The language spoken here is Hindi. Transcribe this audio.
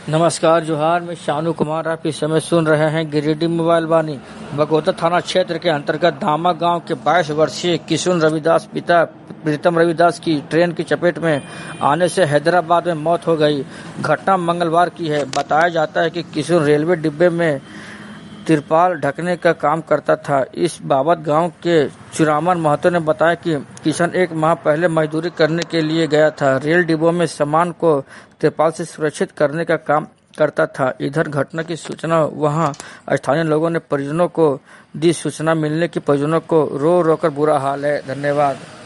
नमस्कार जोहार, मैं शानू कुमार। आप इस समय सुन रहे हैं गिरिडीह मोबाइल वाणी। बगोता थाना क्षेत्र के अंतर्गत धामा गांव के 22 वर्षीय किशुन रविदास पिता प्रीतम रविदास की ट्रेन की चपेट में आने से हैदराबाद में मौत हो गई। घटना मंगलवार की है। बताया जाता है कि किशुन रेलवे डिब्बे में तिरपाल ढकने का काम करता था। इस बाबत गांव के चुरामन महतो ने बताया कि किशन 1 माह पहले मजदूरी करने के लिए गया था। रेल डिब्बों में सामान को तिरपाल से सुरक्षित करने का काम करता था। इधर घटना की सूचना वहां स्थानीय लोगों ने परिजनों को दी। सूचना मिलने की परिजनों को रो रो कर बुरा हाल है। धन्यवाद।